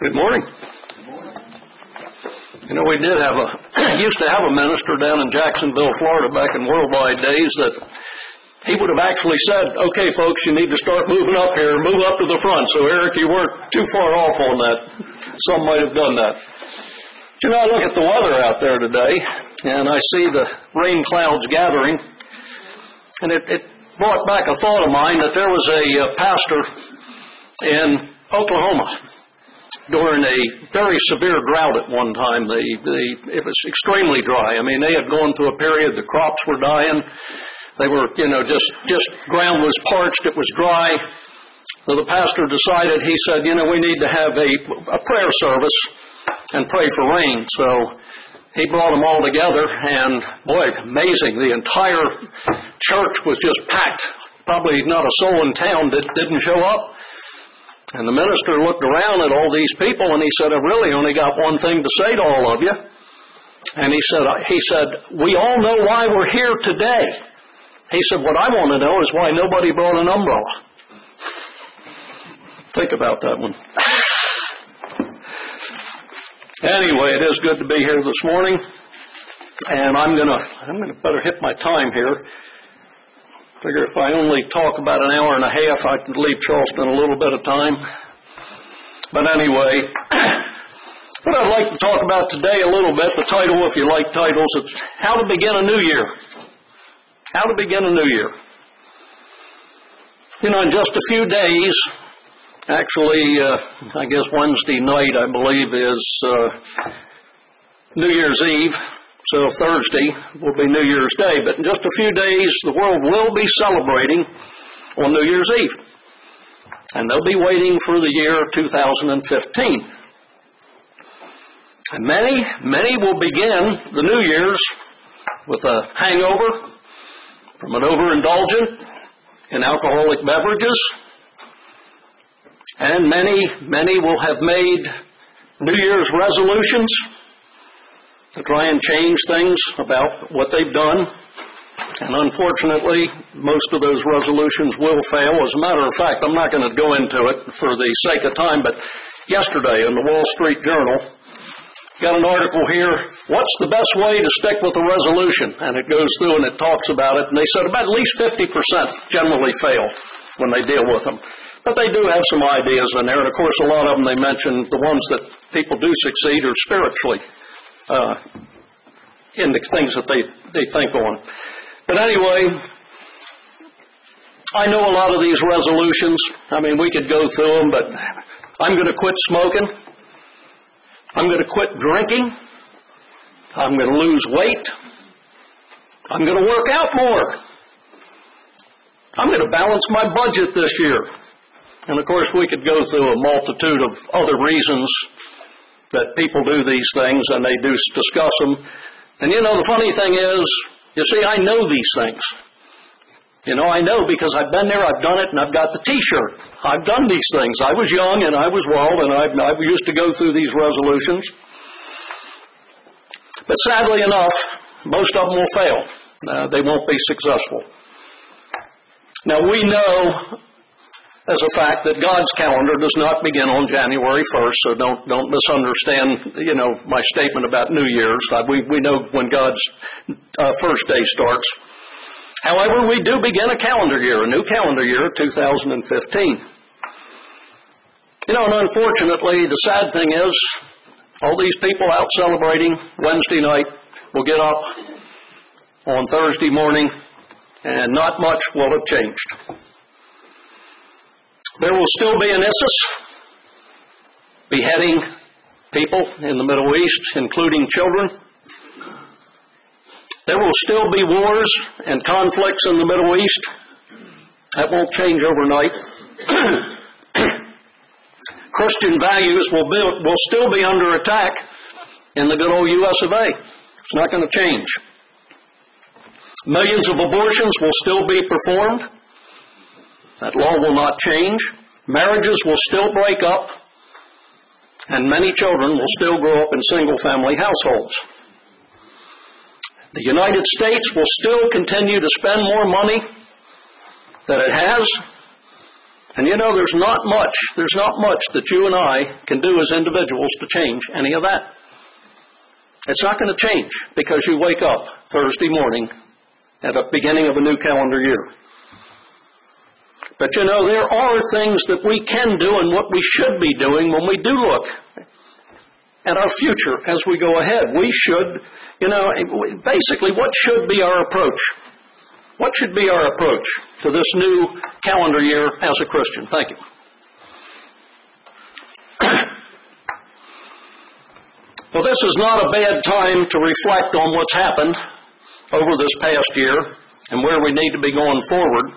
Good morning. You know, we did have used to have a minister down in Jacksonville, Florida, back in worldwide days that he would have actually said, okay, folks, you need to start moving up here, move up to the front. So, Eric, you weren't too far off on that. Some might have done that. But, you know, I look at the weather out there today, and I see the rain clouds gathering, and it brought back a thought of mine that there was a pastor in Oklahoma during a very severe drought at one time. It was extremely dry. I mean, they had gone through a period, the crops were dying. They were, just ground was parched, it was dry. So the pastor decided, he said, we need to have a prayer service and pray for rain. So he brought them all together, and boy, amazing. The entire church was just packed. Probably not a soul in town that didn't show up. And the minister looked around at all these people, and he said, I really only got one thing to say to all of you. And he said, we all know why we're here today. He said, what I want to know is why nobody brought an umbrella. Think about that one. Anyway, it is good to be here this morning. And I'm gonna better hit my time here. Figure if I only talk about an hour and a half, I could leave Charleston a little bit of time. But anyway, what I'd like to talk about today a little bit, the title, if you like titles, it's How to Begin a New Year. How to begin a new year. In just a few days, actually, I guess Wednesday night, I believe, is New Year's Eve. So Thursday will be New Year's Day. But in just a few days, the world will be celebrating on New Year's Eve. And they'll be waiting for the year 2015. And many will begin the New Year's with a hangover from an overindulgence in alcoholic beverages. And many will have made New Year's resolutions to try and change things about what they've done. And unfortunately, most of those resolutions will fail. As a matter of fact, I'm not going to go into it for the sake of time, but yesterday in the Wall Street Journal, got an article here, what's the best way to stick with a resolution? And it goes through and it talks about it, and they said about at least 50% generally fail when they deal with them. But they do have some ideas in there, and of course a lot of them they mention, the ones that people do succeed are spiritually in the things that they think on. But anyway, I know a lot of these resolutions. I mean, we could go through them, but I'm going to quit smoking. I'm going to quit drinking. I'm going to lose weight. I'm going to work out more. I'm going to balance my budget this year. And of course, we could go through a multitude of other reasons that people do these things, and they do discuss them. And the funny thing is, you see, I know these things. I know because I've been there, I've done it, and I've got the T-shirt. I've done these things. I was young, and I was wild, and I used to go through these resolutions. But sadly enough, most of them will fail. They won't be successful. Now, we know as a fact that God's calendar does not begin on January 1st, so don't misunderstand, my statement about New Year's. We know when God's first day starts. However, we do begin a calendar year, a new calendar year, 2015. And unfortunately, the sad thing is, all these people out celebrating Wednesday night will get up on Thursday morning, and not much will have changed. There will still be an ISIS beheading people in the Middle East, including children. There will still be wars and conflicts in the Middle East. That won't change overnight. Christian values will still be under attack in the good old U.S. of A. It's not going to change. Millions of abortions will still be performed. That law will not change. Marriages will still break up, and many children will still grow up in single-family households. The United States will still continue to spend more money than it has, And there's not much that you and I can do as individuals to change any of that. It's not going to change because you wake up Thursday morning at the beginning of a new calendar year. But there are things that we can do and what we should be doing when we do look at our future as we go ahead. We should, basically what should be our approach? What should be our approach to this new calendar year as a Christian? Thank you. Well, this is not a bad time to reflect on what's happened over this past year and where we need to be going forward.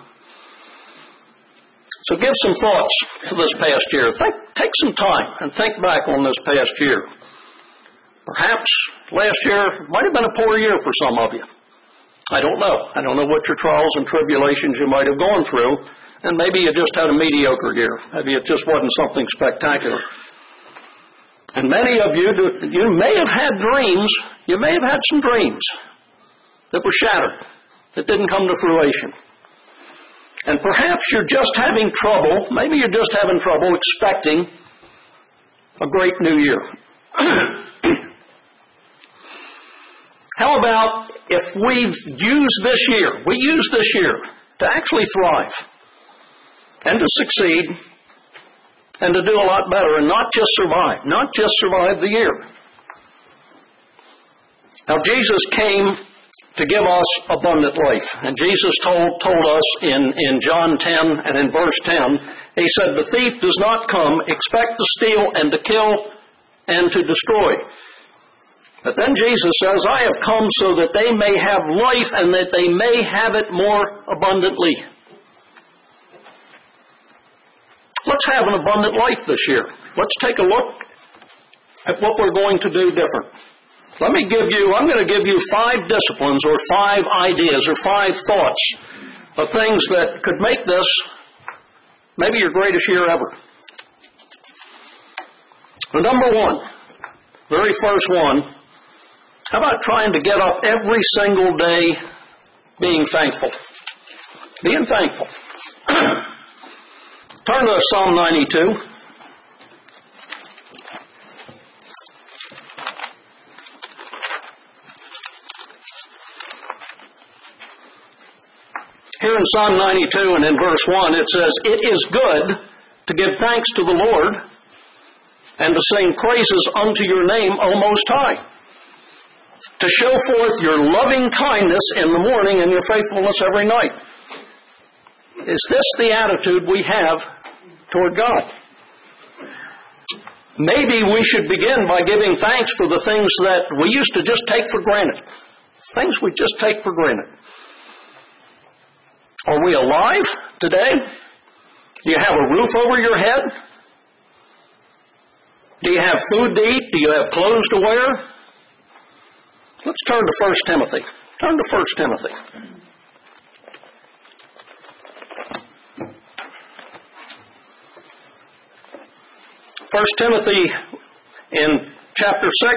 So give some thoughts to this past year. Take some time and think back on this past year. Perhaps last year might have been a poor year for some of you. I don't know. I don't know what your trials and tribulations you might have gone through, and maybe you just had a mediocre year. Maybe it just wasn't something spectacular. And many of you may have had dreams. You may have had some dreams that were shattered, that didn't come to fruition. And perhaps you're just having trouble, maybe you're just having trouble expecting a great new year. How about if we use this year to actually thrive and to succeed and to do a lot better and not just survive the year. Now Jesus came to give us abundant life. And Jesus told us in John 10 and in verse 10, he said, "The thief does not come except to steal and to kill and to destroy." But then Jesus says, "I have come so that they may have life and that they may have it more abundantly." Let's have an abundant life this year. Let's take a look at what we're going to do different. I'm going to give you 5 disciplines or 5 ideas or 5 thoughts of things that could make this maybe your greatest year ever. Well, number 1, very first one, how about trying to get up every single day being thankful? Being thankful. Turn to Psalm 92. Here in Psalm 92 and in verse 1 it says, "It is good to give thanks to the Lord and to sing praises unto your name, O Most High, to show forth your loving kindness in the morning and your faithfulness every night." Is this the attitude we have toward God? Maybe we should begin by giving thanks for the things that we used to just take for granted. Things we just take for granted. Are we alive today? Do you have a roof over your head? Do you have food to eat? Do you have clothes to wear? Let's turn to 1 Timothy. Turn to 1 Timothy. 1 Timothy in chapter 6,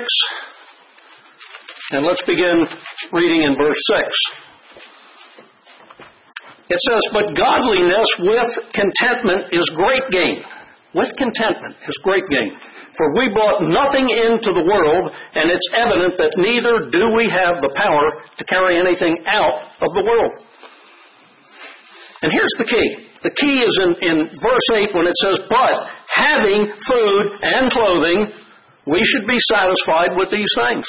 and let's begin reading in verse 6. It says, "But godliness with contentment is great gain." With contentment is great gain. "For we brought nothing into the world, and it's evident that neither do we have the power to carry anything out of the world." And here's the key. The key is in verse 8 when it says, "But having food and clothing, we should be satisfied with these things."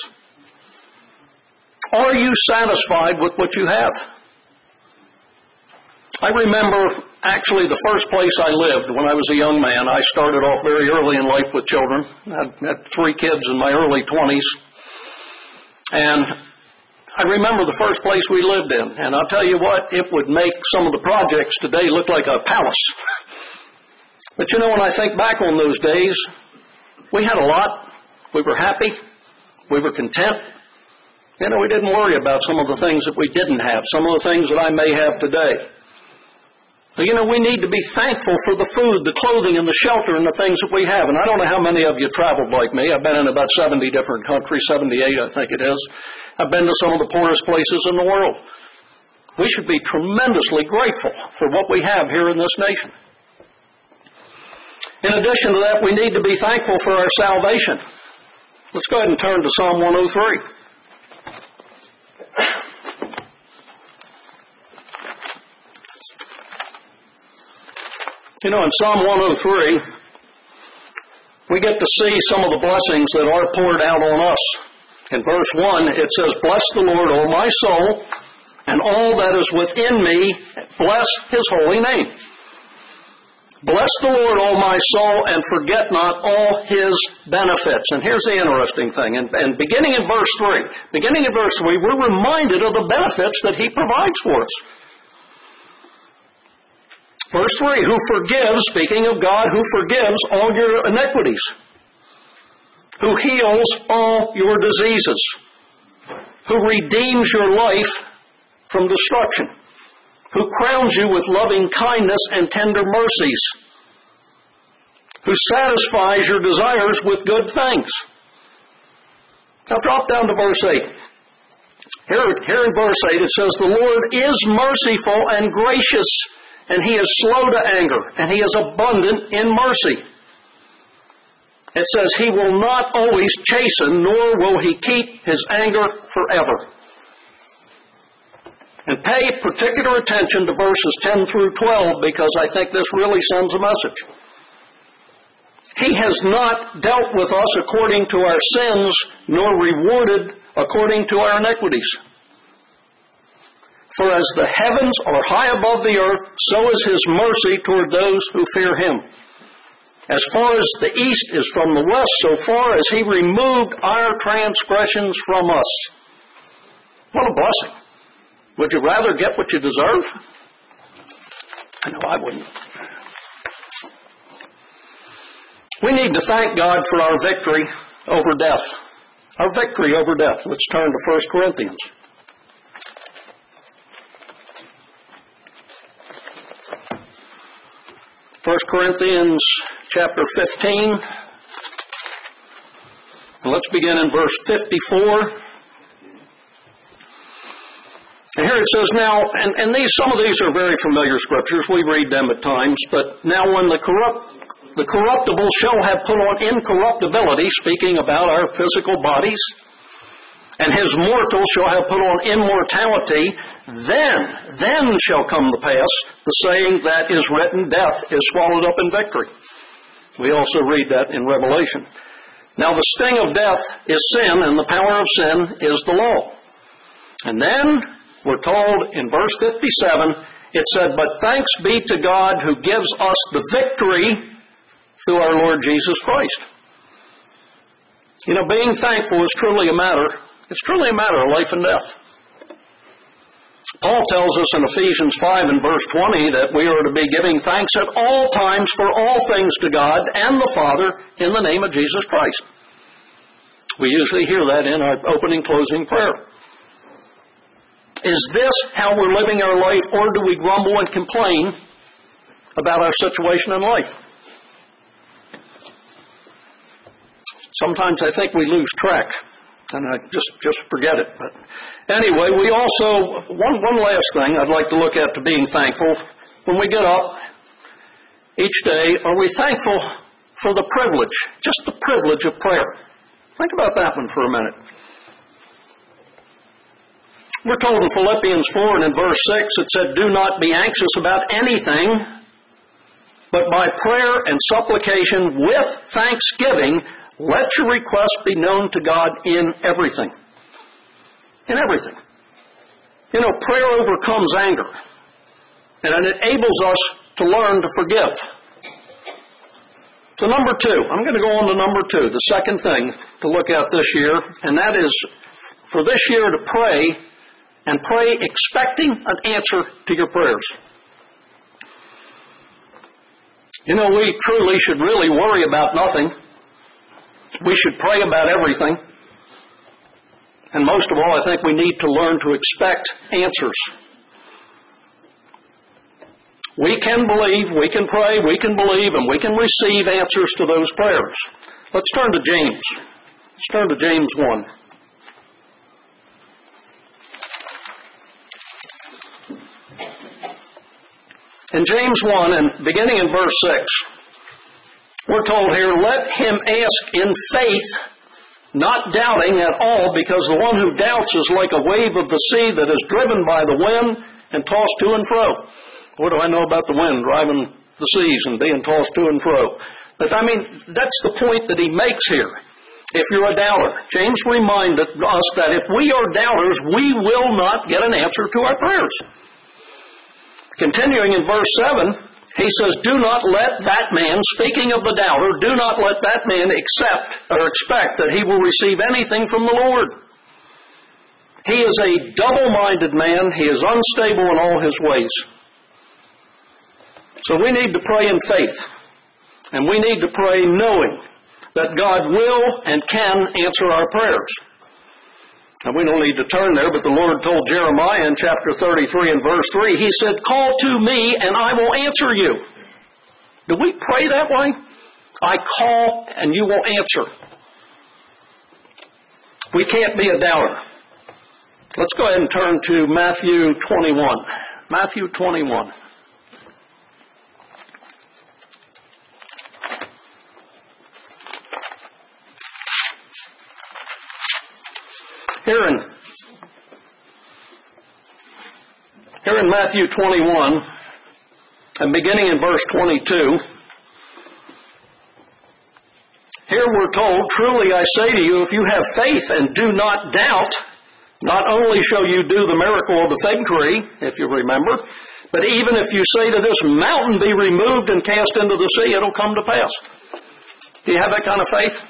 Are you satisfied with what you have? I remember actually the first place I lived when I was a young man. I started off very early in life with children. I had 3 kids in my early 20s. And I remember the first place we lived in. And I'll tell you what, it would make some of the projects today look like a palace. But when I think back on those days, we had a lot. We were happy. We were content. We didn't worry about some of the things that we didn't have, some of the things that I may have today. So, we need to be thankful for the food, the clothing, and the shelter, and the things that we have. And I don't know how many of you traveled like me. I've been in about 70 different countries, 78 I think it is. I've been to some of the poorest places in the world. We should be tremendously grateful for what we have here in this nation. In addition to that, we need to be thankful for our salvation. Let's go ahead and turn to Psalm 103. You know, in Psalm 103, we get to see some of the blessings that are poured out on us. In verse 1, it says, "Bless the Lord, O my soul, and all that is within me, bless His holy name. Bless the Lord, O my soul, and forget not all His benefits." And here's the interesting thing. And beginning in verse 3, we're reminded of the benefits that He provides for us. Verse 3, who forgives, speaking of God, who forgives all your iniquities, who heals all your diseases, who redeems your life from destruction, who crowns you with loving kindness and tender mercies, who satisfies your desires with good things. Now drop down to verse 8. Here in verse 8 it says, "The Lord is merciful and gracious, and He is slow to anger, and He is abundant in mercy." It says, "He will not always chasten, nor will He keep His anger forever." And pay particular attention to verses 10 through 12, because I think this really sends a message. "He has not dealt with us according to our sins, nor rewarded according to our iniquities. For as the heavens are high above the earth, so is His mercy toward those who fear Him. As far as the east is from the west, so far as He removed our transgressions from us." What a blessing. Would you rather get what you deserve? I know I wouldn't. We need to thank God for our victory over death. Our victory over death. Let's turn to 1 Corinthians. 1 Corinthians chapter 15. And let's begin in verse 54. And here it says, "Now," and some of these are very familiar scriptures. We read them at times. "But now when the corruptible shall have put on incorruptibility," speaking about our physical bodies, "and his mortal shall have put on immortality, then shall come to pass the saying that is written, death is swallowed up in victory." We also read that in Revelation. "Now the sting of death is sin, and the power of sin is the law." And then we're told in verse 57, it said, "But thanks be to God who gives us the victory through our Lord Jesus Christ." You know, being thankful is truly a matter. It's truly a matter of life and death. Paul tells us in Ephesians 5 and verse 20 that we are to be giving thanks at all times for all things to God and the Father in the name of Jesus Christ. We usually hear that in our opening closing prayer. Is this how we're living our life, or do we grumble and complain about our situation in life? Sometimes I think we lose track, and I just forget it. But anyway, we also, one last thing I'd like to look at to being thankful. When we get up each day, are we thankful for the privilege, just the privilege of prayer? Think about that one for a minute. We're told in Philippians 4 and in verse 6, it said, "Do not be anxious about anything, but by prayer and supplication with thanksgiving, let your requests be known to God in everything." In everything. You know, prayer overcomes anger, and it enables us to learn to forgive. So number 2, I'm going to go on to number 2, the second thing to look at this year, and that is for this year to pray, and pray expecting an answer to your prayers. You know, we truly should really worry about nothing. We should pray about everything. And most of all, I think we need to learn to expect answers. We can believe, we can pray, we can believe, and we can receive answers to those prayers. Let's turn to James. Let's turn to James 1. In James 1, and beginning in verse 6, We're told here, let him ask in faith, not doubting at all, because the one who doubts is like a wave of the sea that is driven by the wind and tossed to and fro. What do I know about the wind driving the seas and being tossed to and fro? But that's the point that he makes here. If you're a doubter, James reminded us that if we are doubters, we will not get an answer to our prayers. Continuing in verse 7, he says, do not let that man, speaking of the doubter, do not let that man expect that he will receive anything from the Lord. He is a double-minded man. He is unstable in all his ways. So we need to pray in faith. And we need to pray knowing that God will and can answer our prayers. And we don't need to turn there, but the Lord told Jeremiah in chapter 33 and verse 3, he said, call to me and I will answer you. Do we pray that way? I call and you will answer. We can't be a doubter. Let's go ahead and turn to Matthew 21. Matthew 21. Here in Matthew 21, and beginning in verse 22, here we're told, truly I say to you, if you have faith and do not doubt, not only shall you do the miracle of the fig tree, if you remember, but even if you say to this mountain, be removed and cast into the sea, it'll come to pass. Do you have that kind of faith?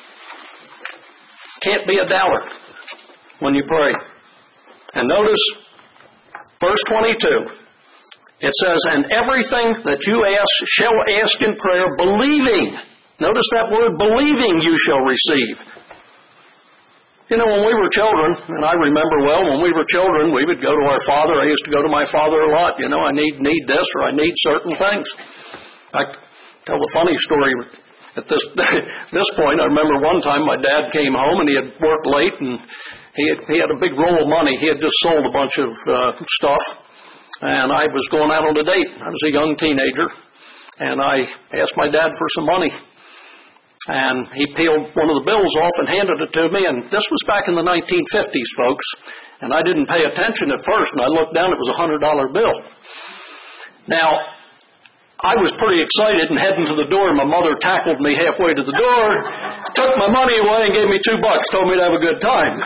Can't be a doubter when you pray. And notice verse 22. It says, and everything that you shall ask in prayer, believing. Notice that word, believing you shall receive. You know, when we were children, and I remember well, when we were children, we would go to our father. I used to go to my father a lot. You know, I need this or I need certain things. I tell a funny story. At this point, I remember one time my dad came home and he had worked late and he had a big roll of money. He had just sold a bunch of stuff, and I was going out on a date. I was a young teenager, and I asked my dad for some money. And he peeled one of the bills off and handed it to me, and this was back in the 1950s, folks. And I didn't pay attention at first, and I looked down, it was a $100 bill. Now, I was pretty excited and heading to the door. My mother tackled me halfway to the door, took my money away and gave me $2, told me to have a good time.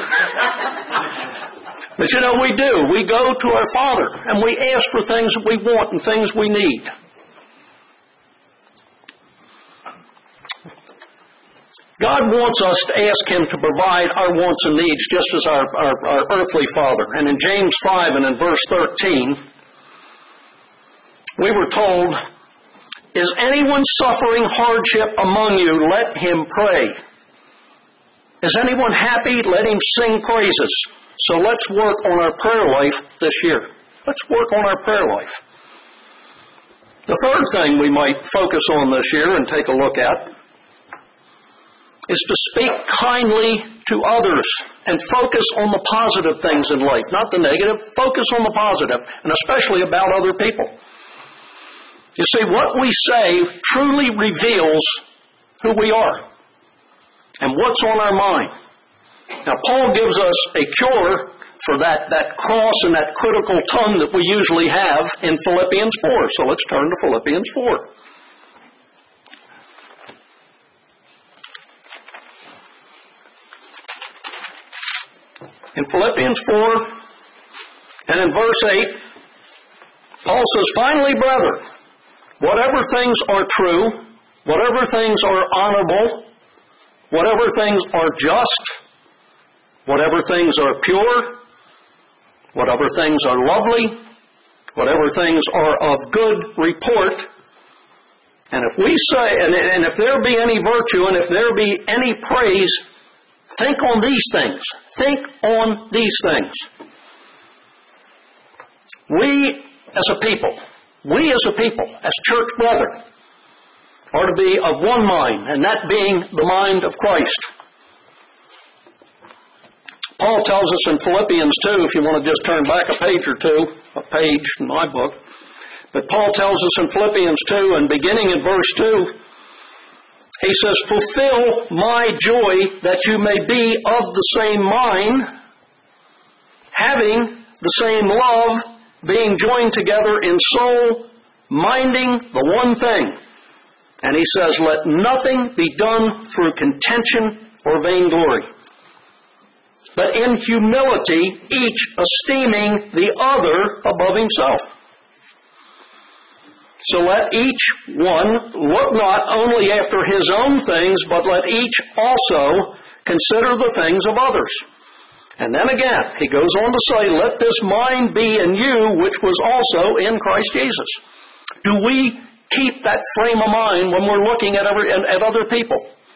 But you know, we do. We go to our Father and we ask for things that we want and things we need. God wants us to ask Him to provide our wants and needs just as our earthly Father. And in James 5 and in verse 13, we were told, is anyone suffering hardship among you? Let him pray. Is anyone happy? Let him sing praises. So let's work on our prayer life this year. Let's work on our prayer life. The third thing we might focus on this year and take a look at is to speak kindly to others and focus on the positive things in life, not the negative. Focus on the positive, and especially about other people. You see, what we say truly reveals who we are and what's on our mind. Now, Paul gives us a cure for that cross and that critical tongue that we usually have in Philippians 4. So let's turn to Philippians 4. In Philippians 4 and in verse 8, Paul says, finally, brethren, whatever things are true, whatever things are honorable, whatever things are just, whatever things are pure, whatever things are lovely, whatever things are of good report, and if we say, and if there be any virtue, and if there be any praise, think on these things. Think on these things. We as a people, as church brethren, are to be of one mind, and that being the mind of Christ. Paul tells us in Philippians 2, if you want to just turn back a page or two, a page in my book, but Paul tells us in Philippians 2, and beginning in verse 2, He says, fulfill my joy that you may be of the same mind, having the same love, being joined together in soul, minding the one thing. And he says, let nothing be done through contention or vainglory, but in humility, each esteeming the other above himself. So let each one look not only after his own things, but let each also consider the things of others. And then again, he goes on to say, let this mind be in you, which was also in Christ Jesus. Do we keep that frame of mind when we're looking at other people?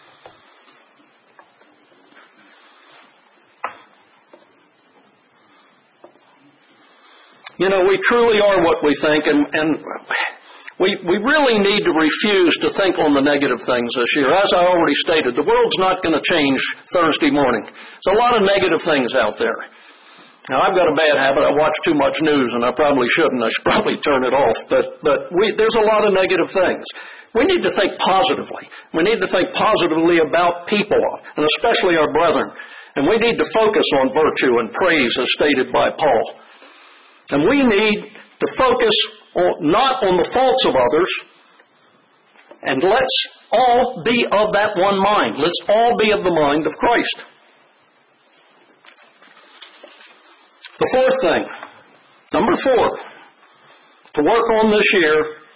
You know, we truly are what we think, and we really need to refuse to think on the negative things this year. As I already stated, the world's not going to change Thursday morning. There's a lot of negative things out there. Now, I've got a bad habit. I watch too much news, and I probably shouldn't. I should probably turn it off. But there's a lot of negative things. We need to think positively. We need to think positively about people, and especially our brethren. And we need to focus on virtue and praise, as stated by Paul. And we need to focus not on the faults of others, and let's all be of that one mind. Let's all be of the mind of Christ. The fourth thing, number 4, to work on this year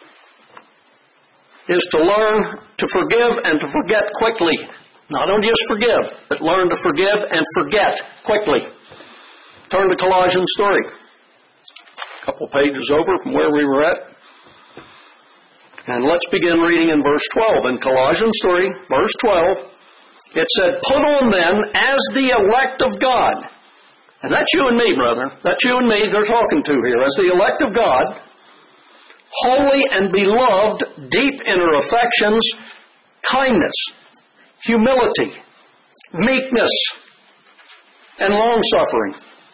is to learn to forgive and to forget quickly. Not only just forgive, but learn to forgive and forget quickly. Turn to Colossians 3. A couple pages over from where we were at. And let's begin reading in verse 12. In Colossians 3, verse 12, it said, put on then as the elect of God. And that's you and me, brethren. That's you and me they're talking to here. As the elect of God, holy and beloved, deep inner affections, kindness, humility, meekness, and long-suffering.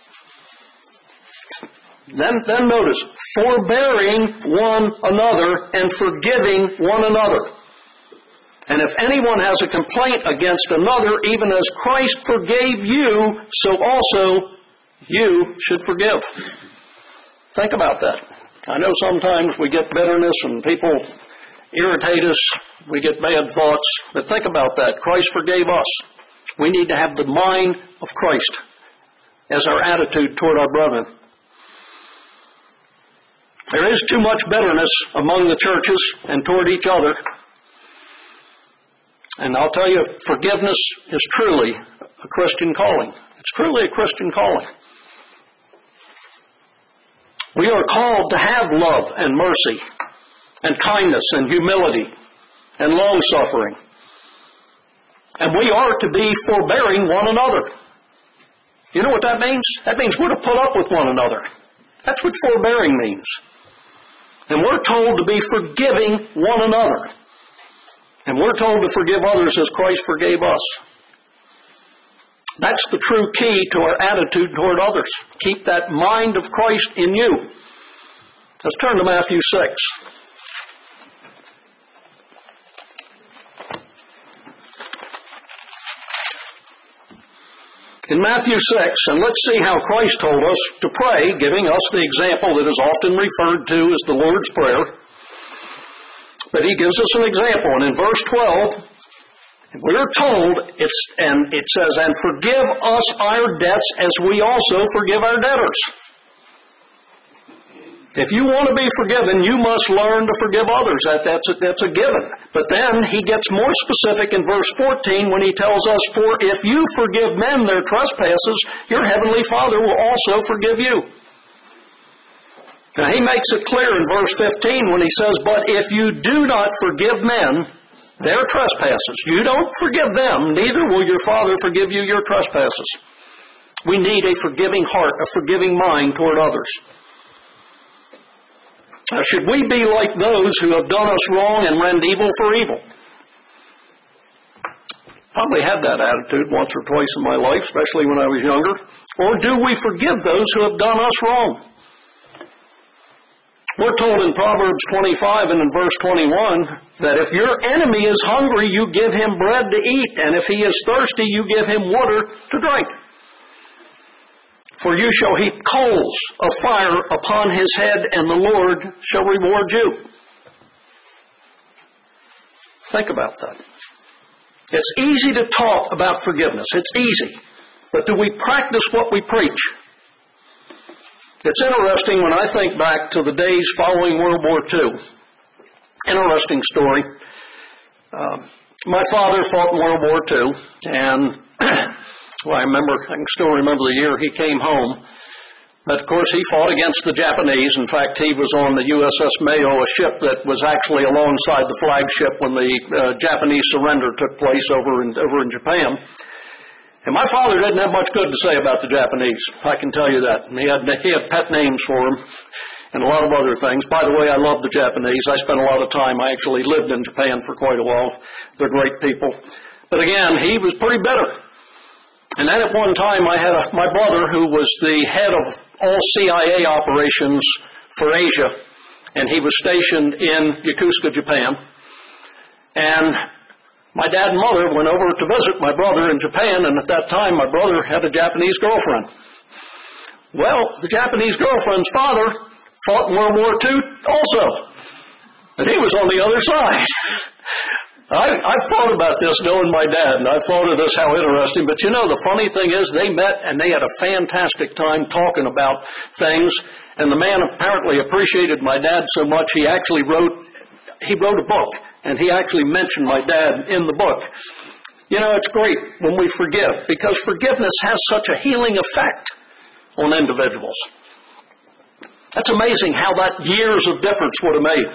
Then notice, forbearing one another and forgiving one another. And if anyone has a complaint against another, even as Christ forgave you, so also you should forgive. Think about that. I know sometimes we get bitterness and people irritate us. We get bad thoughts. But think about that. Christ forgave us. We need to have the mind of Christ as our attitude toward our brethren. There is too much bitterness among the churches and toward each other. And I'll tell you, forgiveness is truly a Christian calling. It's truly a Christian calling. We are called to have love and mercy and kindness and humility and long-suffering. And we are to be forbearing one another. You know what that means? That means we're to put up with one another. That's what forbearing means. And we're told to be forgiving one another. And we're told to forgive others as Christ forgave us. That's the true key to our attitude toward others. Keep that mind of Christ in you. Let's turn to Matthew 6. In Matthew 6, and let's see how Christ told us to pray, giving us the example that is often referred to as the Lord's Prayer. But he gives us an example, and in verse 12, we're told, it says, and forgive us our debts as we also forgive our debtors. If you want to be forgiven, you must learn to forgive others. That's a given. But then he gets more specific in verse 14 when he tells us, for if you forgive men their trespasses, your heavenly Father will also forgive you. Now he makes it clear in verse 15 when he says, but if you do not forgive men their trespasses, you don't forgive them, neither will your Father forgive you your trespasses. We need a forgiving heart, a forgiving mind toward others. Now, should we be like those who have done us wrong and rend evil for evil? Probably had that attitude once or twice in my life, especially when I was younger. Or do we forgive those who have done us wrong? We're told in Proverbs 25 and in verse 21 that if your enemy is hungry, you give him bread to eat, and if he is thirsty, you give him water to drink. For you shall heap coals of fire upon his head, and the Lord shall reward you. Think about that. It's easy to talk about forgiveness. It's easy. But do we practice what we preach? It's interesting when I think back to the days following World War II. Interesting story. My father fought in World War II, and I can still remember the year he came home. But of course he fought against the Japanese. In fact, he was on the USS Mayo, a ship that was actually alongside the flagship when the Japanese surrender took place over in Japan. And my father didn't have much good to say about the Japanese. I can tell you that. He had pet names for them and a lot of other things. By the way, I love the Japanese. I spent a lot of time. I actually lived in Japan for quite a while. They're great people. But again, he was pretty bitter. And then at one time, I had my brother who was the head of all CIA operations for Asia, and he was stationed in Yokosuka, Japan. And my dad and mother went over to visit my brother in Japan, and at that time, my brother had a Japanese girlfriend. Well, the Japanese girlfriend's father fought in World War II also, and he was on the other side. I've thought about this knowing my dad, and I've thought of this how interesting, but you know, the funny thing is they met and they had a fantastic time talking about things, and the man apparently appreciated my dad so much he actually wrote a book. And he actually mentioned my dad in the book. You know, it's great when we forgive, because forgiveness has such a healing effect on individuals. That's amazing how that years of difference would have made.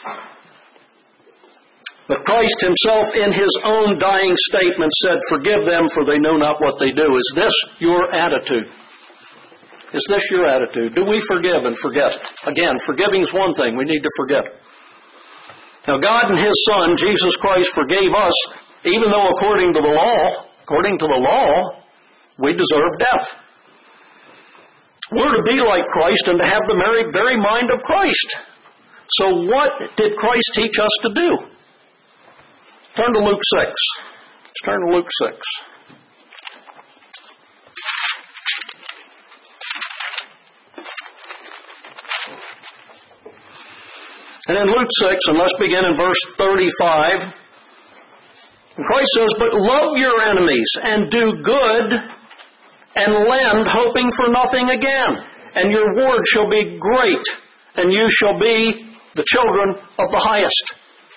But Christ himself in his own dying statement said, "Forgive them, for they know not what they do." Is this your attitude? Is this your attitude? Do we forgive and forget? Again, forgiving is one thing. We need to forget. Now, God and his Son, Jesus Christ, forgave us, even though according to the law, we deserve death. We're to be like Christ and to have the very mind of Christ. So what did Christ teach us to do? Turn to Luke 6. Let's turn to Luke 6. And in Luke 6, and let's begin in verse 35, Christ says, "But love your enemies, and do good, and lend, hoping for nothing again. And your reward shall be great, and you shall be the children of the highest.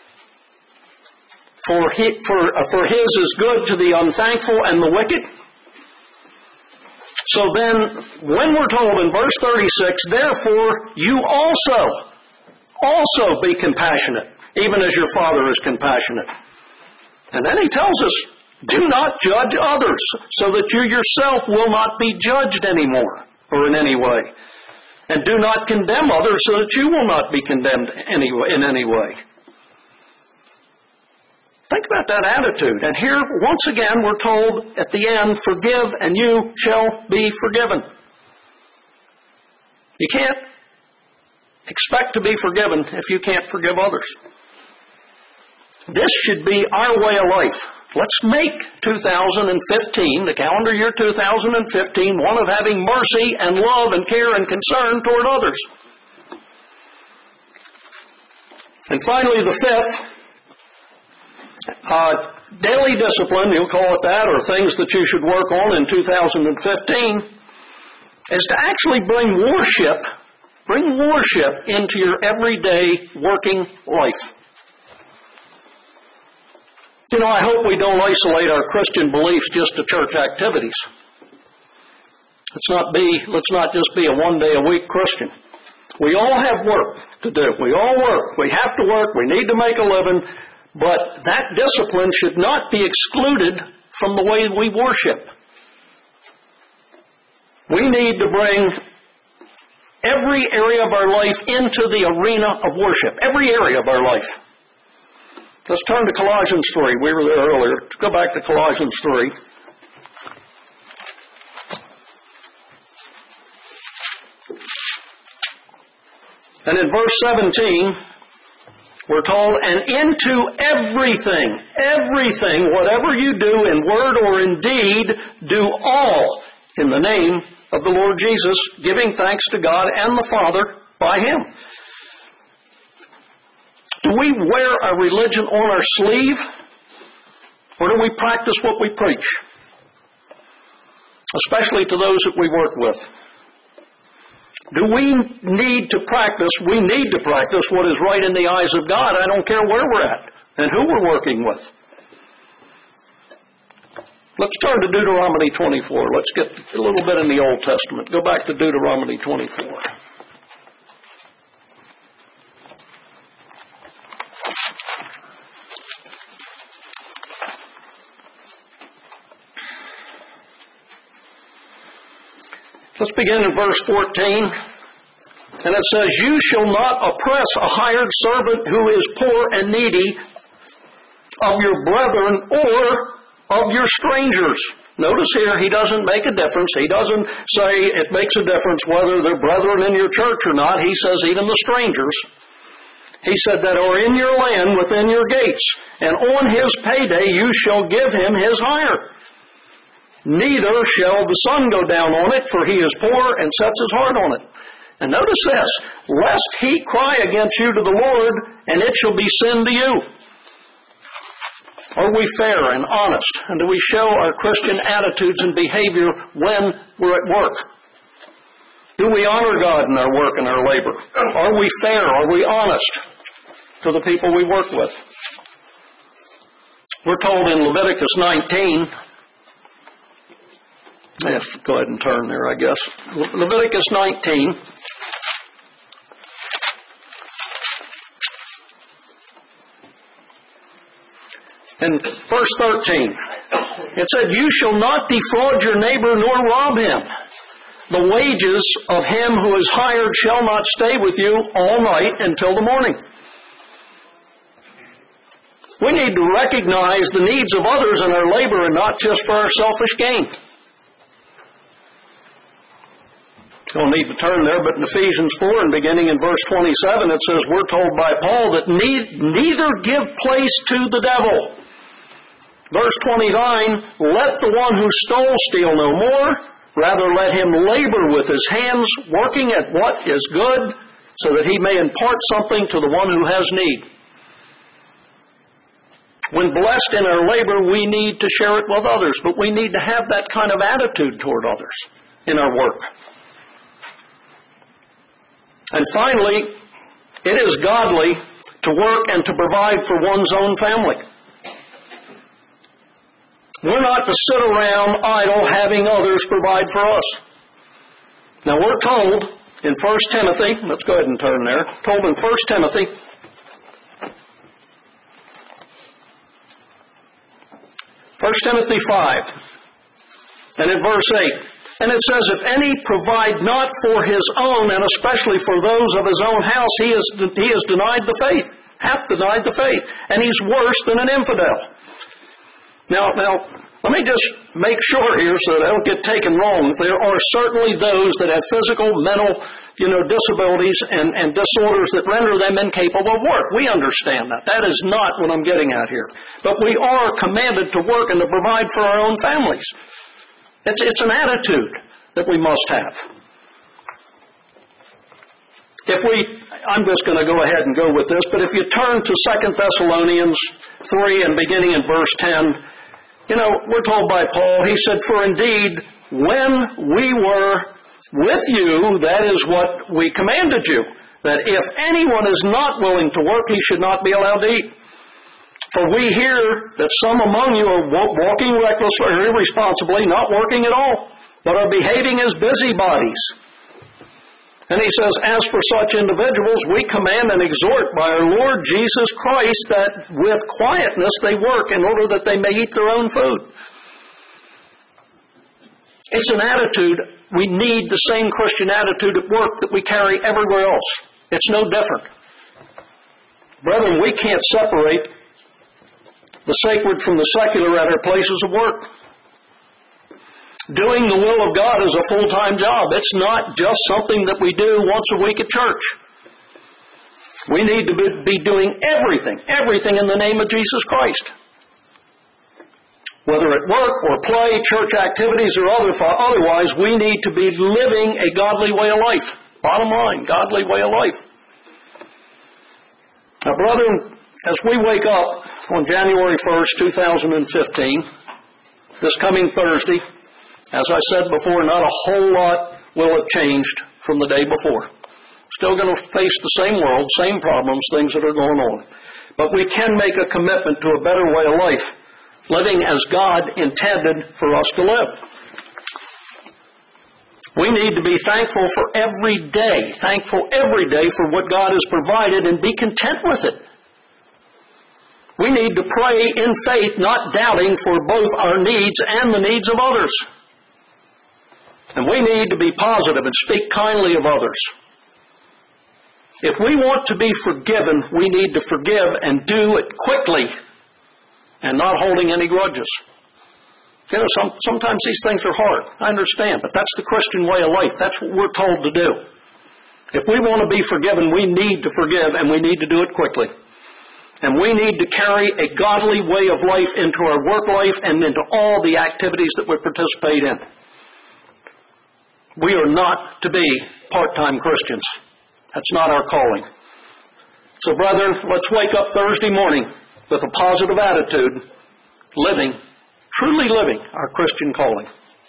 For his is good to the unthankful and the wicked." So then, when we're told in verse 36, "Therefore you also be compassionate, even as your Father is compassionate." And then he tells us, "Do not judge others, so that you yourself will not be judged anymore, or in any way. And do not condemn others, so that you will not be condemned in any way." Think about that attitude. And here, once again, we're told at the end, "Forgive, and you shall be forgiven." You can't expect to be forgiven if you can't forgive others. This should be our way of life. Let's make 2015, the calendar year 2015, one of having mercy and love and care and concern toward others. And finally, the fifth, daily discipline, you'll call it that, or things that you should work on in 2015, is to actually bring worship into your everyday working life. You know, I hope we don't isolate our Christian beliefs just to church activities. Let's not just be a one-day-a-week Christian. We all have work to do. We all work. We have to work. We need to make a living. But that discipline should not be excluded from the way we worship. We need to bring every area of our life into the arena of worship. Every area of our life. Let's turn to Colossians 3. We were there earlier. Let's go back to Colossians 3. And in verse 17, we're told, and into everything, whatever you do in word or in deed, do all in the name of the Lord Jesus, giving thanks to God and the Father by Him. Do we wear our religion on our sleeve, or do we practice what we preach? Especially to those that we work with. Do we need to practice? We need to practice what is right in the eyes of God. I don't care where we're at and who we're working with. Let's turn to Deuteronomy 24. Let's get a little bit in the Old Testament. Go back to Deuteronomy 24. Let's begin in verse 14. And it says, you shall not oppress a hired servant who is poor and needy of your brethren or of your strangers. Notice here, he doesn't make a difference. He doesn't say it makes a difference whether they're brethren in your church or not. He says even the strangers. He said that are in your land within your gates, and on his payday you shall give him his hire. Neither shall the sun go down on it, for he is poor and sets his heart on it. And notice this, lest he cry against you to the Lord, and it shall be sin to you. Are we fair and honest? And do we show our Christian attitudes and behavior when we're at work? Do we honor God in our work and our labor? Are we fair? Are we honest to the people we work with? We're told in Leviticus 19, yes, go ahead and turn there, I guess. Leviticus 19. In verse 13, it said, you shall not defraud your neighbor nor rob him. The wages of him who is hired shall not stay with you all night until the morning. We need to recognize the needs of others in our labor and not just for our selfish gain. Don't need to turn there, but in Ephesians 4 and beginning in verse 27, it says, we're told by Paul that neither give place to the devil. Verse 29, let the one who stole steal no more, rather let him labor with his hands, working at what is good, so that he may impart something to the one who has need. When blessed in our labor, we need to share it with others, but we need to have that kind of attitude toward others in our work. And finally, it is godly to work and to provide for one's own family. We're not to sit around idle having others provide for us. Now we're told in 1 Timothy, let's go ahead and turn there, told in 1 Timothy, 1 Timothy 5, and in verse 8, and it says, if any provide not for his own, and especially for those of his own house, he has denied the faith, hath denied the faith, and he's worse than an infidel. Now, let me just make sure here so that I don't get taken wrong. There are certainly those that have physical, mental, disabilities and disorders that render them incapable of work. We understand that. That is not what I'm getting at here. But we are commanded to work and to provide for our own families. It's an attitude that we must have. I'm just going to go ahead and go with this, but if you turn to 2 Thessalonians 3 and beginning in verse 10, we're told by Paul, he said, for indeed, when we were with you, that is what we commanded you, that if anyone is not willing to work, he should not be allowed to eat. For we hear that some among you are walking recklessly or irresponsibly, not working at all, but are behaving as busybodies. And he says, as for such individuals, we command and exhort by our Lord Jesus Christ that with quietness they work in order that they may eat their own food. It's an attitude. We need the same Christian attitude at work that we carry everywhere else. It's no different. Brethren, we can't separate the sacred from the secular at our places of work. Doing the will of God is a full-time job. It's not just something that we do once a week at church. We need to be doing everything in the name of Jesus Christ. Whether at work or play, church activities, or otherwise, we need to be living a godly way of life. Bottom line, godly way of life. Now, brethren, as we wake up on January 1st, 2015, this coming Thursday, as I said before, not a whole lot will have changed from the day before. Still going to face the same world, same problems, things that are going on. But we can make a commitment to a better way of life, living as God intended for us to live. We need to be thankful every day for what God has provided and be content with it. We need to pray in faith, not doubting, for both our needs and the needs of others. And we need to be positive and speak kindly of others. If we want to be forgiven, we need to forgive and do it quickly and not holding any grudges. You know, sometimes these things are hard. I understand, but that's the Christian way of life. That's what we're told to do. If we want to be forgiven, we need to forgive, and we need to do it quickly. And we need to carry a godly way of life into our work life and into all the activities that we participate in. We are not to be part-time Christians. That's not our calling. So, brethren, let's wake up Thursday morning with a positive attitude, truly living our Christian calling.